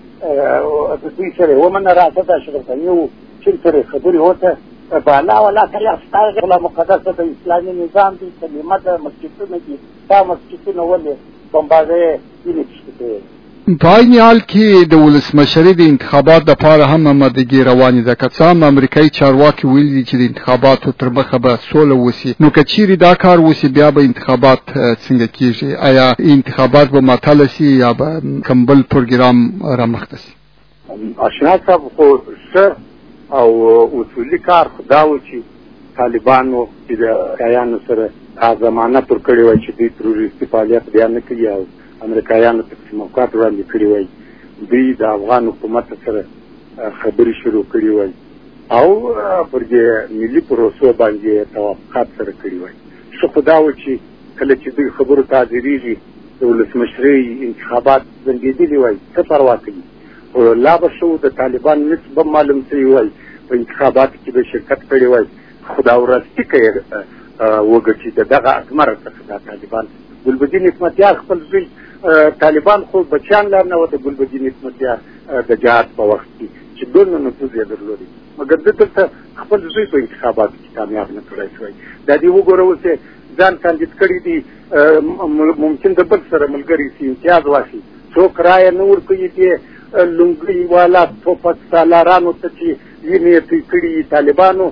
د دوی سره یې ومنه راځه د اشرف غني و چین سره یې خبرې وکړه بالا ولا کله ستا مقدسه د اسلامي نظام دی کلمه ده مسجدونه دي تا مسجدونه ولې بمبازه اینې په عین حال کې د ولسمشرۍ د انتخابات لپاره هم آمادګي روانې ده. که څه هم امریکایي چارواکي ویلي دي چې د انتخاباتو تر مخه به سوله وسي، نو که چیرې دا کار وسي بیا به انتخابات څنګه کیږي؟ آیا انتخابات به معطله سي یا به کوم بل پروګرام رامخته سي؟ آشنا صاحب خو ښه او اصولي کار خو دا و چې طالبانو چې د امریکایانو سره زمانه پر کړې وای چې دوی تروریستي فعالیت بیا نه کوي او امریکایانو تقسیم اوقات وړاندې کړي وای، دوی د افغان حکومت سره خبرې شروع کړي وای او پر دې ملي پروسو باندې توافقات سره کړي وای. ښه خو دا و چې کله چې دوی خبرو ته حاضرېږي د ولسمشرۍ انتخابات ځنډېدلي وای څه پروا کوي، او لا به شو د طالبان نسبت معلوم شوی وای په انتخاباتو کې به شرکت کړی وای، خو دا ورستي کوي وګټي دغه اکمره څخه دا طالبان. ګلبدین حکمتیار خپل زوی طالبان خو بچیان لار نه و د ګلبدین حکمتیار د جهاد په وخت کې چې دونه نفوذ یې درلودی، مګر ده دلته خپل زوی په انتخاباتو کې کامیاب نه کړی شوی. دا دې وګوره اوس ځان کاندید کړي دي، ممکن د بل سره ملګري سي امتیاز واخلي، څوک رایه نه ورکوي دې لنګۍ والا ټوپک سالارانو ته چې وینې توی کړي طالبان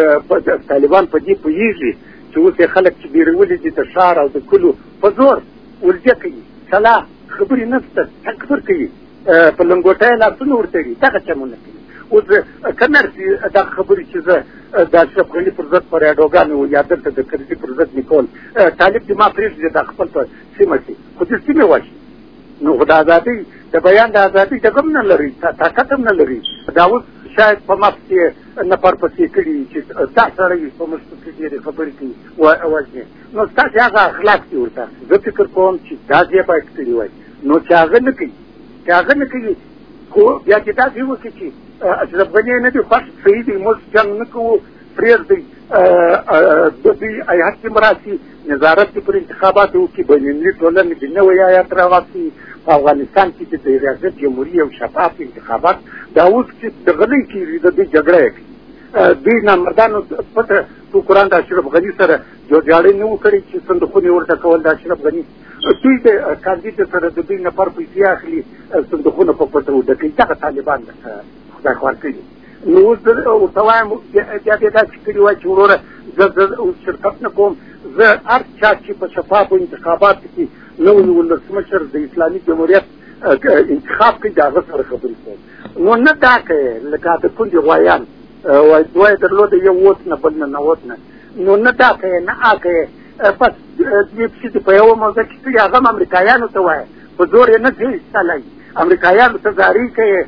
په دې پوهېږي چې اوس یې خلک چې بیرولي دي د ښار او د کلو په زور ولجه کوي، سلا خبرې نشته، تکبر کوي، په لنګوټۍ لاسونه ورتړي، دغه چمونه کوي. اوس که نرسي دغه خبرې چې زه د اشرف غني پر ضد په راډیوګانو یا دلته د کرزي پر ضد مې کول، طالب دې ما پرېږدي دا خپل په سیمه کې، خو دې سیمې واشي نو خو د ازادۍ د بیان د ازادۍ دغه هم نه لري، طاقت هم نه لري. دا اوس شاید په مخ کې نفر پسې کړي چې دا سړی په مخ کې ډېرې خبرې کوي وژنې، نو ستاسې هغه اخلاق دي ورته. زه فکر کوم چې دا ځای باید کړي وای، نو چې هغه نه کوي خو بیا چې داسې وکړي چې اشرف غني نه دي خوښ، صحیح دی، موږ جنګ نه کوو، پرېږدئ د دوی ایهات چې مراسي نظارت دې پر انتخاباتو وکړي، بینالمللي ټولنې د نوی ایهات راواخلي په افغانستان کې د ریاست جمهوري او شفاف انتخابات. دا اوس چې د غلۍ کېږي د دوی جګړه یې کوي، دوی نامردانو پته ټوکران د اشرف غني سره جوړجاړی نه و کړی چې صندوقونه یې ورته کول د اشرف غني، دوی د کاندید سره د دوی نفر پیسې اخلي، صندوقونه په پټه وډکوي، دغه طالبان خدای خوار کوي. نو اوس ورته وایم بیا دې داسې کړي وای چې وروره زه اوس شرکت نه کوم، زه هر چا چې په شفافو انتخاباتو کې نوی ولسمشر د اسلامي جمهوریت انتخاب کوي د هغه سره خبرې کوم. نو نه دا کوي لکه د کونډې غوایان وایي دوه یې درلوده یو ووت نه بل نه نوت نه، نو نه دا کوي نه کوي، بس دې پسې دې په یوه موضوع کې کوي، هغه هم امریکایانو ته وایي، په زور یې نه ځي ایستلی، امریکایانو ته زارۍ کوي،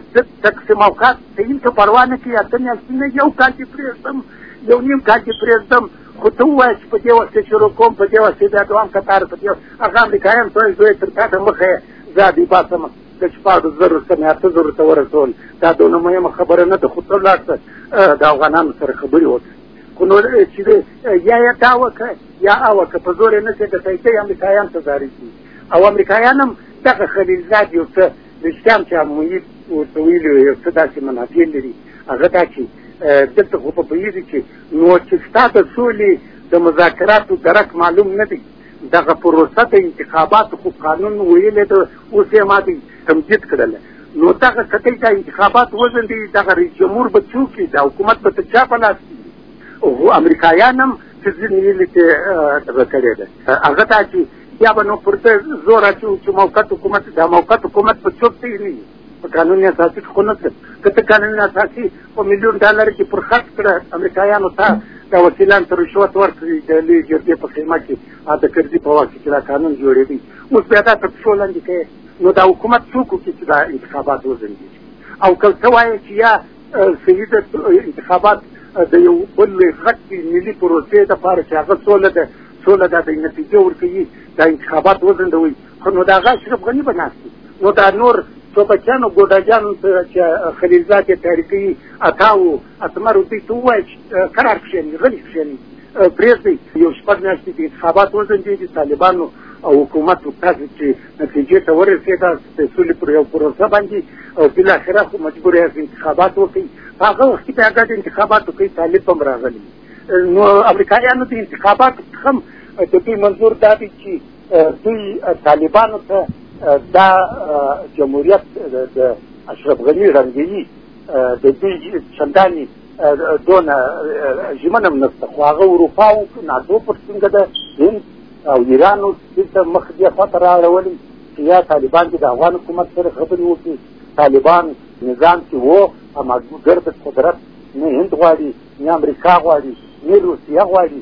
تقسیم اوقات صحیح ته پروا نه کوي، اته میاشتې نه یو کال دې پرېږدم، یو نیم کال دې پرېږدم، خو ته ووایه چې په دې وخت کې شروع کوم، په دې وخت کې بیا دوام کتار په دې هغه امریکایان ته زوی تر تا ته مخه یې زه دې باسم د 4,000 څخه 8,000 ته ورسول، دا دونه مهمه خبره نه ده، خو ته لاړ شه د افغانانو سره خبرې وکړه. خو نو چې یا یې دا وکړه یا وکړه، په زور یې نه شي د سایتۍ امریکایان ته زارۍ کړي. او امریکایان هم دغه خلیلزاد یو څه رښتیا هم چې محیط ورته ویلي یو څه داسې منافع لري، هغه دا چې دلته خو په پوهېږي چې نو چې ستا د سولې د مذاکراتو درک معلوم نه دی، دغه پروسه د انتخاباتو خو قانون ویلی ده، اوس یې ما دی تمجید کړله، نو دغه کتۍ دا انتخابات وځنډي، دغه رئیس جمهور به څوک وي، دا حکومت به تر چا په لاس کي، او امریکایان هم چې ځینې ویلي چې دغه کړې ده، هغه دا چې بیا به نو پر ده زور اچوو چې موقت حکومت، دا موقت حکومت به څوک ته یې نه وي، په قانون اساسي خو نه کړ، که ته قانون اساسي په $1,000,000 کې پر خرڅ کړه امریکایانو ته، دا وکیلان ته رشوت ورکړي د لویې جرګې په خیمه کې، د کرزي په وخت کې دا قانون جوړېدی، اوس بیا دا تر پښو لاندې کوي، نو دا حکومت څوک وکړي چې دا انتخابات وځنډېږي. او که ته وایې چې یا صحیح ده انتخابات د یو بل غټې ملي پروسې دپاره چې هغه سوله ده د نتیجې ورکوي، دا انتخابات وځنډوي، خو نو د هغه اشرف غني به ناست وي، نو دا نور ټوپکیانو ګوډاګیانو چې خلیلزاد یې تحریکوي، اتاو اتمرو دوی ته ووایه چې قرار کښېني، غلي کښېني، پرېږدئ یو 6 میاشتې د انتخابات وځنډېږي، طالبانو او حکومت تاسو چې نتیجې ته ورسېده د سولې پر یو پروسه باندې، او بالاخره خو مجبور یاست انتخابات وکړئ، په هغه وخت کې بیا ګډ انتخابات وکړئ، طالب هم راغلی، نو امریکایانو د انتخاباتو څخه هم د دوی منظور دا دی چې دوی طالبانو ته دا جمهوریت د اشرف غني رنګوي د دوی چندانې دونه ژمنه هم نشته، خو هغه اروپا او ناټو پر څنګه ده هند او ایران اوس دلته مخ دې خواته رااړولي چې یا طالبان دې د افغان حکومت سره خبرې وکړي. طالبان نظام چې و اما ګرد قدرت نه هند غواړي نه امریکا غواړي نه روسیه غواړي.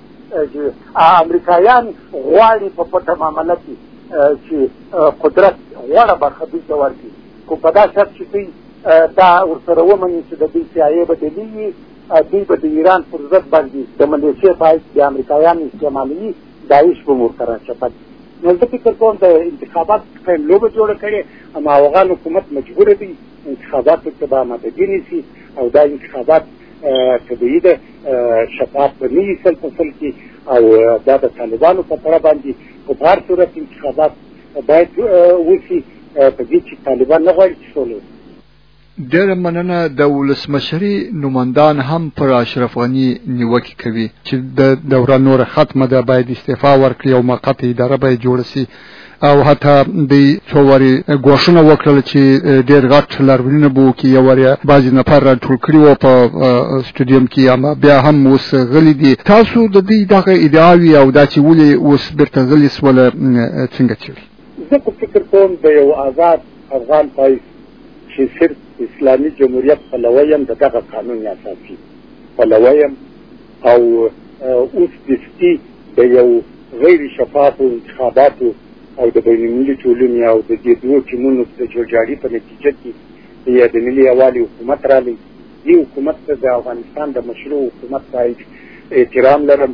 امریکایان غواړي په پټه معامله کې چې قدرت غوره برخه دوی ته ورکړي، خو په دا شرط چې دوی دا ورسره ومني چې د دوی CIA بدلېږي، دوی به د ایران پر ضد باندې د ملیشې پایپ د امریکایانو استعمالوي، داعش به ورته راچپه. نو زه فکر کوم د انتخابات څخه لوبه جوړه کړې، اما افغان حکومت مجبوره دی انتخاباتو ته به آمادګي نیسي او دا انتخابات طبیعي ده، شفاف به نه وي 100% کې، او دا د طالبانو په طرف باندې په هر صورت انتخابات باید وشي په دې چې طالبان نه غواړي چې سوله وکړي. ډېره مننه. د ولسمشري نمایندان هم پر اشرف غني نیوکې کوي چې د دوره نور ختمه ده، باید استعفا ورکړي او موقته اداره باید جوړه سي، او حتی د څو وارې ګواښونه وکړل چې ډېر غټ لاریونونه به وکړي. یو وارې بعضې نفر راټول کړي وو په سټوډیوم کې، اما بیا هم اوس غلي دي. تاسو د دې دغه ادعاوې او دا چې ولې اوس بیرته غلي سوله څنګه څېړئ؟ زه خو فکر کوم د یو آزاد افغان پایس چې صرف اسلامي جمهوریت پلوی یم، د دغه قانون اساسي پلوی یم، او اوس دستي د یو غیر شفافو انتخاباتو او د بین المللي ټولنې او د دې دوو ټیمونو د جوړجاړي په نتیجه کې یا د ملي یووالي حکومت رالی. دې حکومت ته د افغانستان د مشروع حکومت باید احترام لرم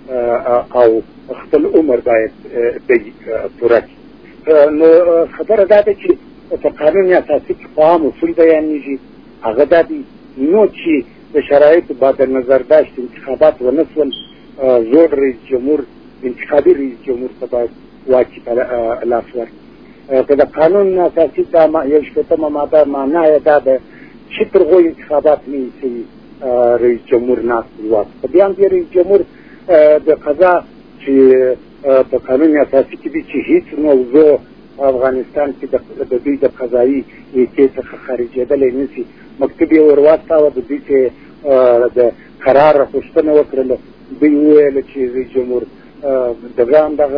او خپل عمر باید پوره کړي. نو خبره دا ده چې په قانون اساسي کې عام اصول بیانېږي، هغه دا دي نو چې د شرایطو بعد نظر داشت انتخابات ونه سول، زوړ رئیس جمهور انتخابي رئیس جمهور ته باید واکي لاس ورکړي. که د قانون اساسي دا یو شپېتمه ماده معنا یې دا ده چې تر هغو انتخابات نه وي شوي رئیس جمهور ناست وي واک. په دې هم دې رئیس جمهور د قضا چې په قانون اساسي کې دي چې هېڅ موضوع افغانستان کې د دوی د قضایي ایتې څخه خارجېدلی نه شي. مکتوب یې ور واستاوه، د دوی چې د قرار غوښتنه وکړله، دوی وویله چې رئیس جمهور دغه هم دغه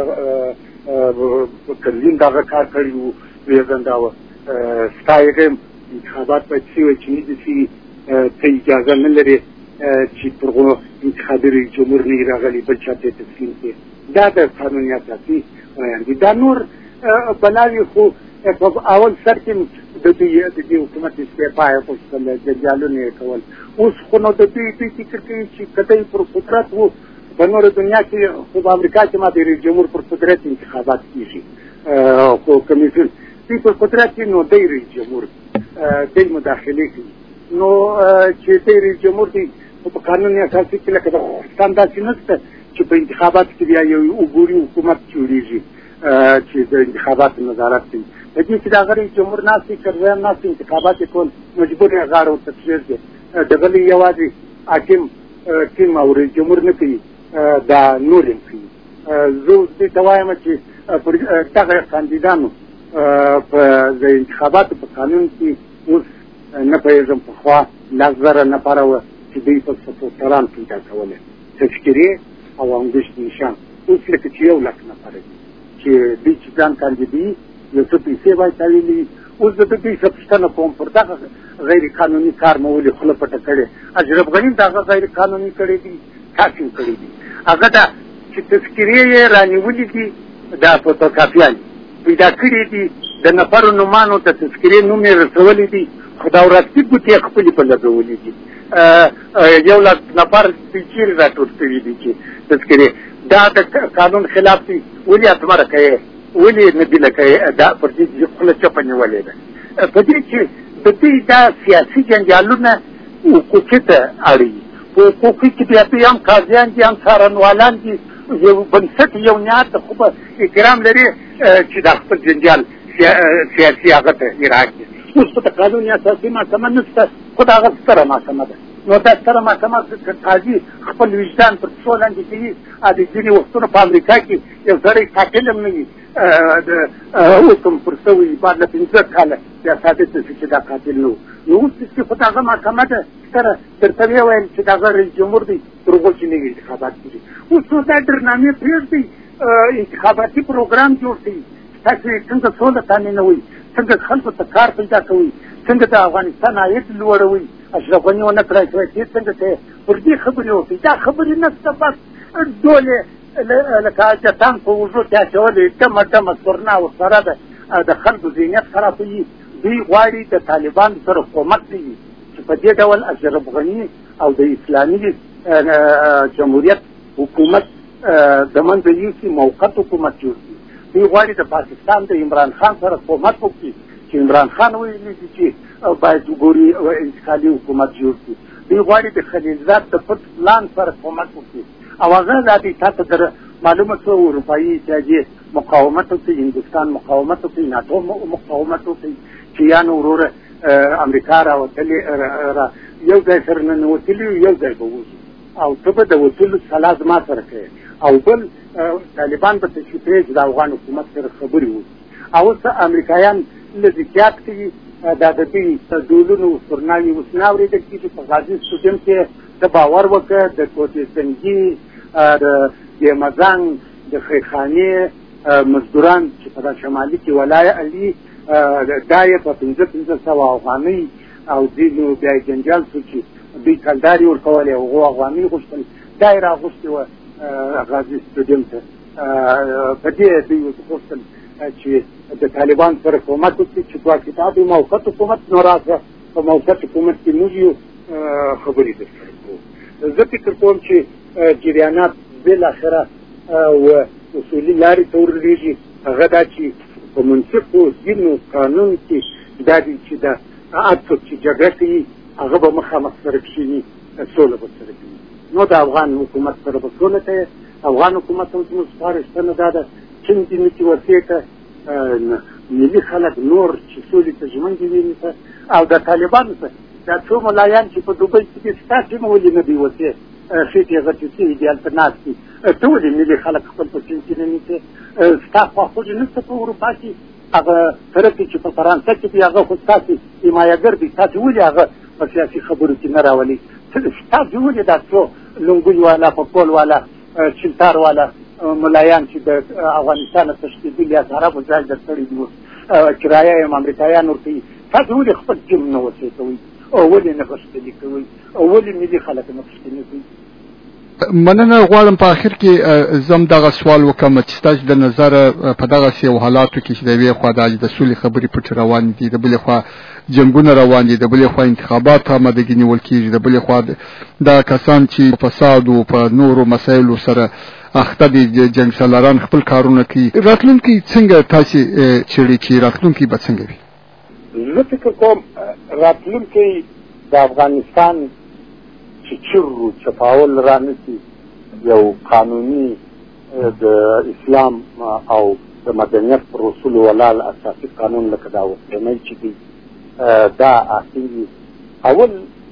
کرزین دغه کار کړي وو، ویېږنداوه ستا یې هم انتخابات باید شوي چې نه دي شوي، ته اجازه نه لرې چې پر هغو انتخابي رئیس جمهور نه یې راغلی بل چا ته یې تسلیم کړې. دا د قانون اساسي بیان دي. دا نور بلاوي خو په اول سر کې د دې حکومت استعفا یې غوښتله، جنجالونه یې کول. اوس خو نو د دوی فکر کوي چې که دوی پر قدرت وو په نوره دنیا کې، خو په امریکا کې ما د رئیس جمهور پر قدرت انتخابات کېږي، خو کمیسیون دوی پر قدرت کې نو دی رئیس جمهور دوی مداخلې کوي. نو چې دی رئیس جمهور دی په قانون اساسي کې لکه د پاکستان داسې نشته چې په انتخاباتو کې بیا یو عبوري حکومت جوړېږي چې د انتخاباتو نظارت کوي. د دې چې د هغه رئیس جمهور ناست وي، کرزیان ناست وي، انتخابات یې کول مجبور یې غاړه ورته پرېږدي. د بلې یوازې حاکم ټیم او رئیس جمهور نه کوي، دا نور یې کوي. زه اوس دې ته وایم چې دغه کاندیدانو په د انتخاباتو په قانون کې اوس نه پوهېږم پخوا 100,000 نفره وه چې دوی په سپورټران پیدا کولی، تذکرې او انګشت نشان. اوس لکه چې 100,000 نفره دي چې دوی چې ځان کاندیدوي، یو څه پیسې باید تاویلې وي. اوس د دوی څه پوښتنه کوم پر دغه غیر قانوني کار مو ولې خوله پټه کړې؟ اشرف غني دغه غیر قانوني کړی دي، تاسو یې کړی دي. هغه دا چې تذکرې یې رانیولي دي، دا فوټوکاپیان پیدا کړي دي، د نفرو نومانو ته تذکرې نوم یې رسولی دي، خو دا ورستي ګوتې یې خپلې په لګولي دي. 100,000 نفر دوی چېرې راټول کړي دي چې تذکرې؟ دا د قانون خلاف دي. ولې اتمره کوې؟ ولې نه دي لکه دا پر دې خوله چپه نیولې ده؟ په دې چې د دوی دا سیاسي جنجالونه حقوقي ته اړوي. په حقوقي کې بیا دوی هم قاضیان دي، هم څارنوالان دي، یو بنسټ یو نیات خو به احترام لري چې دا خپل جنجال سیاسي هغه ته اراده کړي. اوس په قانون اساسي محکمه نشته، خو دا هغه ستره محکمه ده نو دا ستره محکمه قاضي خپل وجدان پر پښو لاندې کوي. د ځینې وختونو په امریکا کې یو سړی قاتل هم نه وي حکم پر شوی بعد له 15 کاله بیا ثابت شي چې دا قاتل نه و. نو اوس چې خو دغه محکمه ده سره درته ویل چې دغه رئیس جمهور دی تر هغو چې نوي انتخابات کېږي. اوس نو دا ډرنامې پرېږدئ، انتخاباتي پروګرام جوړ کړئ، تاسو څنګه سوله تامینوئ، څنګه خلکو ته کار پیدا کوئ، څنګه د افغانستان عاید لوړوئ، اشرف غني ونه کړی څنګه ته پر دې خبرې وکړئ. دا خبرې نشته، بس ډولې لکه جتان په وژو کې اچولې ډمه ډمه سورنا ورسره ده د خلکو ذهنیت خرابوي. دوی غواړي د طالبانو سره کومک کوي چې په دې ډول اشرف غني او د اسلامي جمهوریت حکومت د منځه یوسي، موقت حکومت جوړ کړي. دوی غواړي د پاکستان د عمران خان سره کومک وکړي چې عمران خان ویلي دي چې باید وګوري انتقالي حکومت جوړ کړي. دوی غواړي د خلیلزاد د پټ پلان سره کومک وکړي او هغه دا دي تاسو در معلومه شو اروپایي اتحادیې مقاومت وکړي، هندوستان مقاومت وکړي، ناټو مقاومت وکړي چې یانو وروره امریکا راوتلې یو ځای سره ننوتلي یو ځای به وځو او ته به د وتلو سلا زما سره کوې او بل طالبان به تشریح کړي چې د افغان حکومت سره خبرې وکړي. او اوس امریکایان لږ زیات کوي دا د دوی ډولونو سورناوي اوس نه اورېدل کېږي. په غازي سټوډیم کې د باور وکړه د کوټې سنګي د یمزنګ د خیرخانې مزدوران چې په شمالي کې ولای علي دا یې په 1500 افغانۍ او ځینو بیا یې جنجال شو چې دوی کلداري ورکولې هغو افغانۍ غوښتل، دا یې راغوښتې وه غازي سټوډیم ته. په دې دوی غوښتل چې د طالبان سره کومک وکړي چې دوه کتاب موقت حکومت نو راځه په موقت حکومت کې موږ یو خبرې درسره کوو. زه فکر کوم چې جریانات بالاخره و اصولي لارې ته ورلېږي. هغه دا چې په منطقو ځینو قانون کې دا دی چې د هر څوک چې جګړه کوي هغه به مخامخ سره کښېني، سوله به سره کوي. نو د افغان حکومت سره به سوله کوي. افغان حکومت هم زموږ سپارښتنه دا ده چې دې ورسې ته ملي خلک نور چې سولې ته ژمن دي ویني ته او د طالبانو ته دا څو ملایان چې په دوبۍ کې دي ستا سیمه ولې نه دوی وسې خېټې غټې سوي دي هلته ناست دي، ته ولې ملي خلک خپل په سیمه کې نه نیسې؟ ستا خواخوږي نشته په اروپا کې، هغه طرف چې په فرانسه کې دي هغه خو ستاسې حمایهګر دي، تاسې ولې هغه په سیاسي خبرو کې نه راولئ؟ ستاسې ولې دا څو لنګوی والا پکول والا چلتار والا ملایان چې د افغانستان تښتېدلي یا د عربو ځای در کړي دي اوس کرایه یې امریکایان ورکوي، تاسې ولې خپل ټیم نه وسې کوئ او ولې نه غښتلي کوئ او ولې ملي خلک نه غښتلي کوئ؟ مننه غواړم په آخر کې زم دغه سوال وکړم چې ستاسو د نظره په دغسې یو حالاتو کې چې د یوې خوا د سولې خبرې پټې روان دي، د بلې خوا جنګونه روان دي، د بلې خوا انتخابات آمادګي نیول کېږي، د بلې خوا دا کسان چې په فساد او په نورو مسایلو سره اخته دي جنګ سالاران خپل کارونه کوي. راتلونکي څنګه تاسې څېړئ چې راتلونکي به څنګه وي؟ زه فکر کوم راتلونکی د افغانستان چې چیرو چپاول رانسي یو قانوني د اسلام او د مدنیت پر اصولو ولاړ اساسي قانون لکه دا اوسنی چې دی دا اصلي اول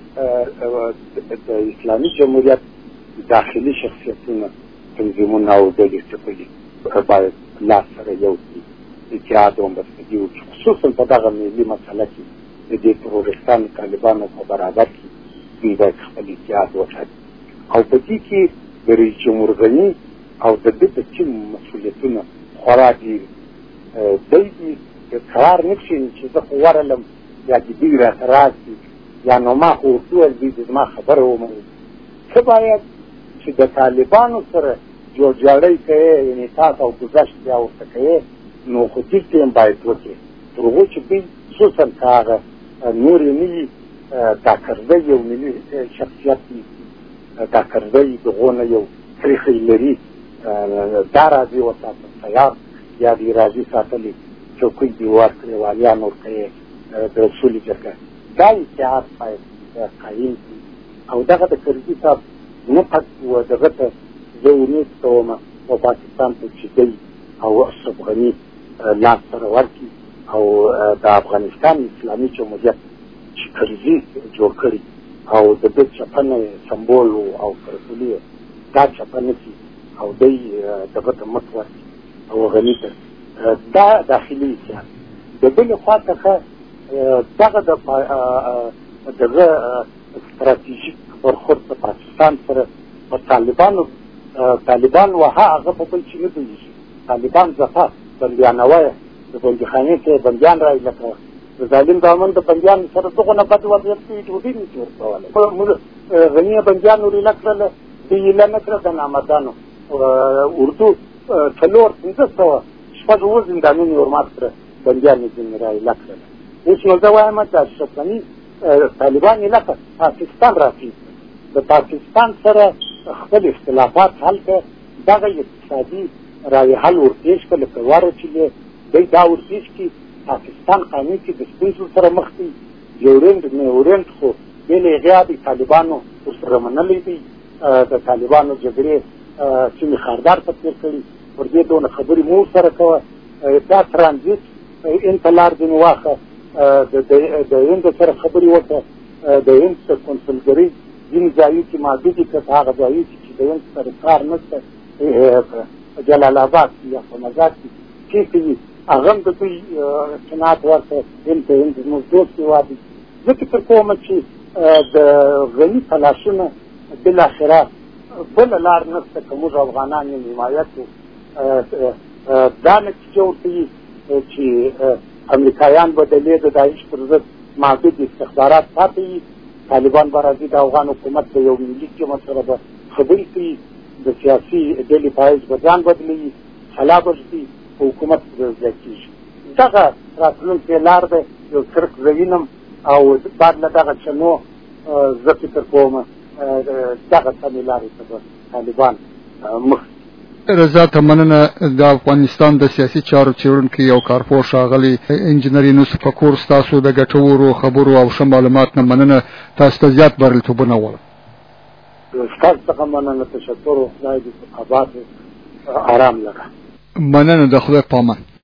د اسلامي جمهوریت داخلي شخصیتونه تنظیمونه او ډلې څپلي باید لاس سره یو کړي، اتحاد او همبستګي وکړي، خصوصا په دغه ملي مسله کې د دې ترورستانو طالبانو په برابر کې دوی باید خپل اتحاد وساتي او په دې کې د رئیس جمهور غني او د ده د ټیم مسؤلیتونه خورا ډېر دی قرار نه کښېني چې زه خو ورغلم یا د دوی راته راسي یا نو ما خو ورته وویل دوی د زما خبره ومني. څه باید چې د طالبانو سره جوړجاړی کوې یعنې تاسو او ګذشت بیا ورته کوې نو خو دې ټیم باید وکړې تر هغو چې دوی خصوصا که هغه نور یې نه وي دا کرزی یو ملي شخصیت وي، دا کرزی د هغو نه یو تریخی لري، دا راځي وساتل تیار یا دې راځي ساتلې چوکۍ دې ورکړې والیان ورکوې د سولې جرګه، دا اتحاد باید قایم کړي او دغه د کرزي صاحب نه پټ و دغه ته زه امید کوم په پاکستان ته چې دی او اشرف غني لاس سره ورکړي او د افغانستان اسلامي جمهوریت چې کرزي جوړ کړي او د دې چپنه سمبول او پرسولي دا چپنه چې او دی دغه ته متوسط او غني دا داخلي سیاست د بل خوا څخه دغه دغه استراتیژیک برخورد په پاکستان سره په طالبان وها هغه په بل چې نه دی طالبان ځکه بندیانوي د بندخانې ته بندیان راځي لکه د ظالم دامن د بندیان سره دغه نه بد وضعیت کې ټوډي نه جوړ کولای غنیه بندیان ورې لکړل دی لنه کړ د نامدانو اردو څلور 1500 شپږ زندانونه ورمات کړ بندیان یې راځي لکړل اوس نو دا وایم چې شپنی طالبان یې لکه پاکستان راځي د پاکستان سره خپل اختلافات حل کړ دغه اقتصادي راوي حل ورپېښ کړ لکه واره چې دی دا ورپېښ کې پاکستان قانون کې د ستونزو سره مخ دي یورند خو بې له هغې د طالبانو ورسره منلی دی د طالبانو جګړې سیمې خاردار په تېر کړي پر دې دونه خبرې مو سره کوه دا ترانزیت هند ته لار ځینې واخه د هند سره خبرې وکړه د هند کنسولګرۍ ځینې ځایو کې محدودې کړه په هغه ځایو کې چې د هند سره کار نشته جلال آباد کې یا په مزار کې چېرته وي هغه هم د دوی قناعت ورته هند ته هند زموږ دوست هېواد دی زه فکر کوم چې د غني تلاشونه بالاخره بله لار نشته که موږ افغانان یې حمایت دا نتیجه ورته وي چې امریکایان به د لې د داعش پر ضد محدود استخبارات پاتې وي طالبان به راځي د افغان حکومت د یو ملي حکومت سره به خبرې کوي د سیاسي ډلې پایز به ځان بدلوي خلا به ږدي حکومت زیاتېږي دغه راتلونکی لار دی یو څرک زه وینم او بعد له دغه چنو زه فکر کوم دغه سمې لارې ته به طالبان مخ رضا ته مننه د افغانستان د سیاسي چارو څېړونکي او کارپوه ښاغلي انجینر یونس فقور ستاسو د ګټورو خبرو او ښه معلومات نه مننه تاسو ته زیات بریالیتوبونه غواړم ستاسو څخه مننه تشکر خدای دې آباد آرام لره مننه د خدای په امان